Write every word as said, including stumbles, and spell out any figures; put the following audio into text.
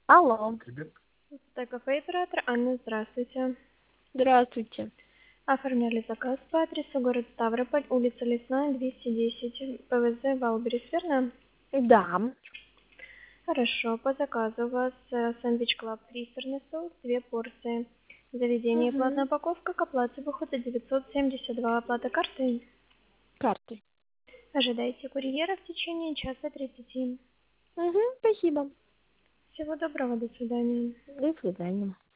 Алло. Т-кафе оператор Анна, здравствуйте. Здравствуйте. Оформляли заказ по адресу город Ставрополь, улица Лесная, двести десять, ПВЗ Валберес, верно? Да. Хорошо, по заказу у вас э, сэндвич клаб, три сырный соус, две порции. Заведение, платная Угу. упаковка, к оплате выходит девятьсот семьдесят два, оплата картой. Картой. Ожидайте курьера в течение часа тридцати. Угу. Спасибо. Всего доброго, до свидания. До свидания.